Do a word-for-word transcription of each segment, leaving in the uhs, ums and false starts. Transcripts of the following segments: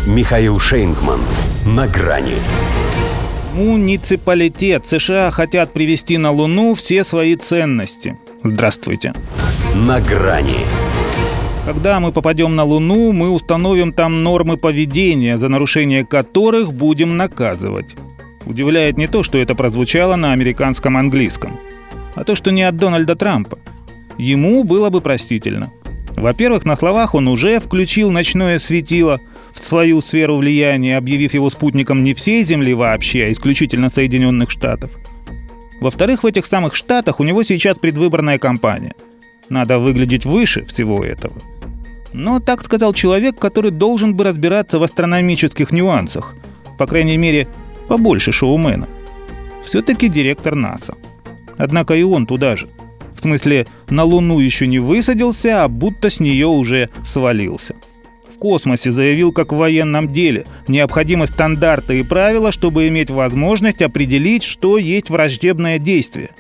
Михаил Шейнгман. На грани. Муниципалитет США хотят привезти на Луну все свои ценности. Здравствуйте. На грани. Когда мы попадем на Луну, мы установим там нормы поведения, за нарушение которых будем наказывать. Удивляет не то, что это прозвучало на американском английском, а то, что не от Дональда Трампа. Ему было бы простительно. Во-первых, на словах он уже включил ночное светило в свою сферу влияния, объявив его спутником не всей Земли вообще, а исключительно Соединенных Штатов. Во-вторых, в этих самых Штатах у него сейчас предвыборная кампания. Надо выглядеть выше всего этого. Но так сказал человек, который должен бы разбираться в астрономических нюансах. По крайней мере, побольше шоумена. Все-таки директор НАСА. Однако и он туда же. В смысле, на Луну еще не высадился, а будто с нее уже свалился. В космосе заявил, как в военном деле, необходимы стандарты и правила, чтобы иметь возможность определить, что есть враждебное действие.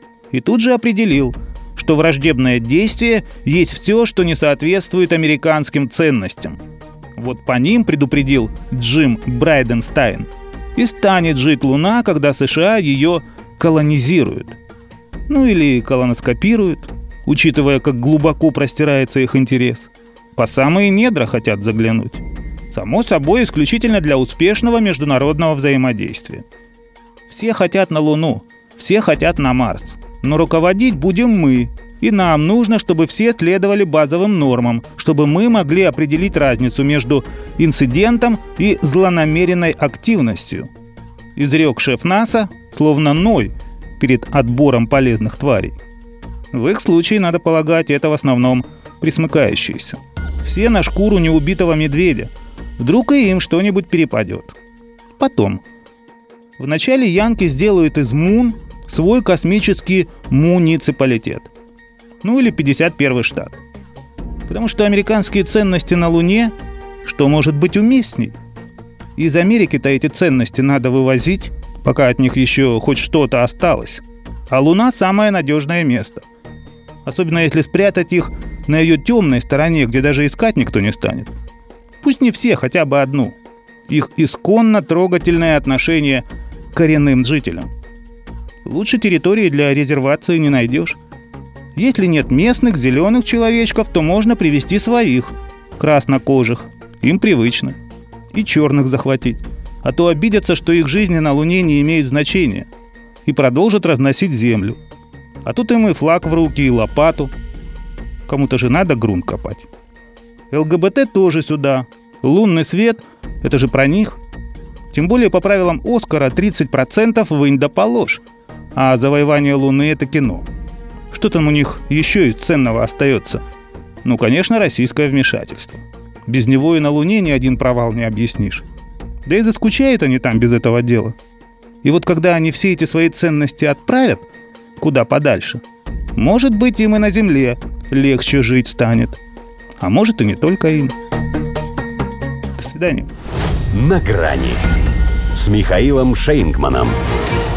И тут же определил, что враждебное действие есть все, что не соответствует американским ценностям. Вот по ним, предупредил Джим Брайденстайн, и станет жить Луна, когда США ее колонизируют. Ну или колоноскопируют, учитывая, как глубоко простирается их интерес. По самые недра хотят заглянуть. Само собой, исключительно для успешного международного взаимодействия. Все хотят на Луну, все хотят на Марс. Но руководить будем мы. И нам нужно, чтобы все следовали базовым нормам, чтобы мы могли определить разницу между инцидентом и злонамеренной активностью. Изрек шеф НАСА, словно Ной, перед отбором полезных тварей. В их случае, надо полагать, это в основном пресмыкающиеся. Все на шкуру неубитого медведя. Вдруг и им что-нибудь перепадет. Потом. Вначале янки сделают из Мун свой космический муниципалитет. Ну или пятьдесят первый штат. Потому что американские ценности на Луне, что может быть уместней? Из Америки-то эти ценности надо вывозить, пока от них еще хоть что-то осталось. А Луна – самое надежное место. Особенно если спрятать их на ее темной стороне, где даже искать никто не станет. Пусть не все, хотя бы одну. Их исконно трогательное отношение к коренным жителям. Лучше территории для резервации не найдешь. Если нет местных зеленых человечков, то можно привезти своих, краснокожих, им привычно. И черных захватить. А то обидятся, что их жизни на Луне не имеют значения, и продолжат разносить землю. А тут им и флаг в руки, и лопату. Кому-то же надо грунт копать. ЛГБТ тоже сюда. Лунный свет – это же про них. Тем более по правилам Оскара тридцать процентов вынь да положь. А завоевание Луны – это кино. Что там у них еще из ценного остается? Ну, конечно, российское вмешательство. Без него и на Луне ни один провал не объяснишь. Да и заскучают они там без этого дела. И вот когда они все эти свои ценности отправят куда подальше, может быть, им и на Земле легче жить станет. А может, и не только им. До свидания. На грани с Михаилом Шейнгманом.